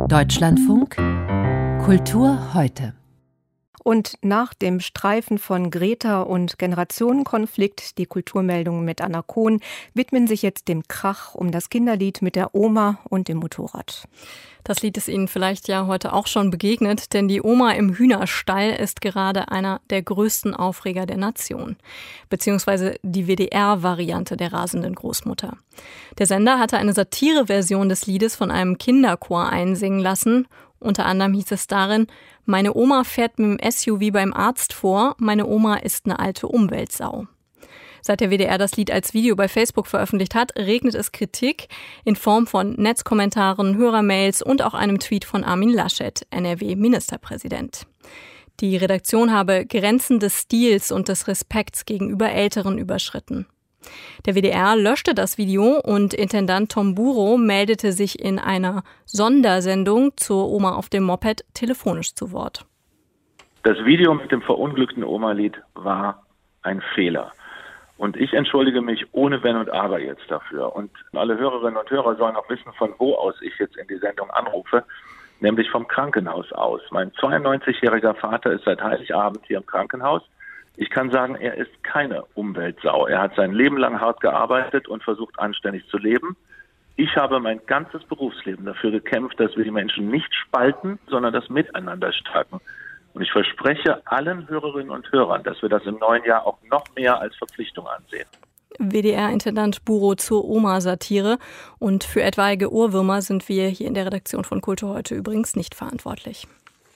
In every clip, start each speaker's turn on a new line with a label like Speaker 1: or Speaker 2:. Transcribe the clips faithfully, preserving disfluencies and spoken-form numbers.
Speaker 1: Deutschlandfunk Kultur heute.
Speaker 2: Und nach dem Streifen von Greta und Generationenkonflikt, die Kulturmeldungen mit Anna Kohn, widmen sich jetzt dem Krach um das Kinderlied mit der Oma und dem Motorrad.
Speaker 3: Das Lied ist Ihnen vielleicht ja heute auch schon begegnet, denn die Oma im Hühnerstall ist gerade einer der größten Aufreger der Nation. Beziehungsweise die W D R-Variante der rasenden Großmutter. Der Sender hatte eine Satire-Version des Liedes von einem Kinderchor einsingen lassen. Unter anderem hieß es darin: Meine Oma fährt mit dem S U V beim Arzt vor, meine Oma ist eine alte Umweltsau. Seit der W D R das Lied als Video bei Facebook veröffentlicht hat, regnet es Kritik in Form von Netzkommentaren, Hörermails und auch einem Tweet von Armin Laschet, N R W-Ministerpräsident. Die Redaktion habe Grenzen des Stils und des Respekts gegenüber Älteren überschritten. Der W D R löschte das Video und Intendant Tom Buro meldete sich in einer Sondersendung zur Oma auf dem Moped telefonisch zu Wort.
Speaker 4: Das Video mit dem verunglückten Oma-Lied war ein Fehler. Und ich entschuldige mich ohne Wenn und Aber jetzt dafür. Und alle Hörerinnen und Hörer sollen auch wissen, von wo aus ich jetzt in die Sendung anrufe, nämlich vom Krankenhaus aus. Mein zweiundneunzigjähriger Vater ist seit Heiligabend hier im Krankenhaus. Ich kann sagen, er ist keine Umweltsau. Er hat sein Leben lang hart gearbeitet und versucht, anständig zu leben. Ich habe mein ganzes Berufsleben dafür gekämpft, dass wir die Menschen nicht spalten, sondern das Miteinander stärken. Und ich verspreche allen Hörerinnen und Hörern, dass wir das im neuen Jahr auch noch mehr als Verpflichtung ansehen.
Speaker 3: W D R-Intendant Buro zur Oma-Satire. Und für etwaige Ohrwürmer sind wir hier in der Redaktion von Kultur heute übrigens nicht verantwortlich.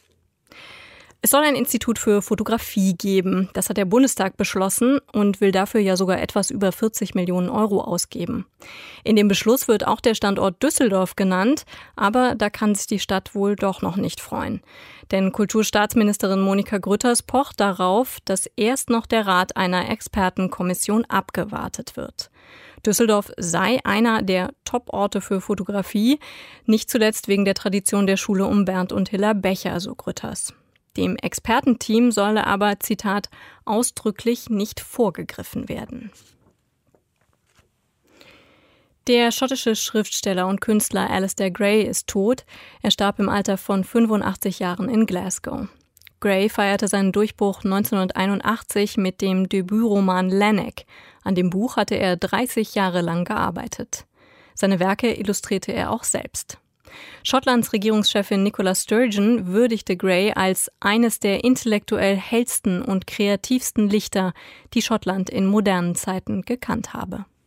Speaker 3: Es soll ein Institut für Fotografie geben. Das hat der Bundestag beschlossen und will dafür ja sogar etwas über vierzig Millionen Euro ausgeben. In dem Beschluss wird auch der Standort Düsseldorf genannt, aber da kann sich die Stadt wohl doch noch nicht freuen. Denn Kulturstaatsministerin Monika Grütters pocht darauf, dass erst noch der Rat einer Expertenkommission abgewartet wird. Düsseldorf sei einer der Top-Orte für Fotografie, nicht zuletzt wegen der Tradition der Schule um Bernd und Hilla Becher, so Grütters. Dem Expertenteam solle aber, Zitat, ausdrücklich nicht vorgegriffen werden. Der schottische Schriftsteller und Künstler Alasdair Gray ist tot. Er starb im Alter von fünfundachtzig Jahren in Glasgow. Gray feierte seinen Durchbruch neunzehnhunderteinundachtzig mit dem Debütroman Lanark. An dem Buch hatte er dreißig Jahre lang gearbeitet. Seine Werke illustrierte er auch selbst. Schottlands Regierungschefin Nicola Sturgeon würdigte Gray als eines der intellektuell hellsten und kreativsten Lichter, die Schottland in modernen Zeiten gekannt habe.